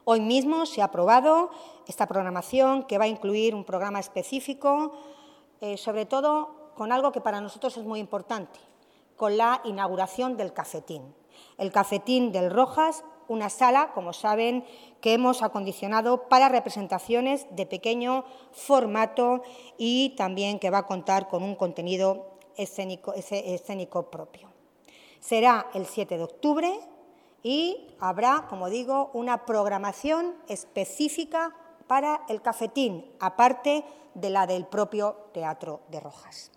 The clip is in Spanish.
Hoy mismo se ha aprobado esta programación, que va a incluir un programa específico, sobre todo con algo que para nosotros es muy importante, con la inauguración del Cafetín. El Cafetín del Rojas, una sala, como saben, que hemos acondicionado para representaciones de pequeño formato y también que va a contar con un contenido escénico propio. Será el 7 de octubre y habrá, como digo, una programación específica para el Cafetín, aparte de la del propio Teatro de Rojas.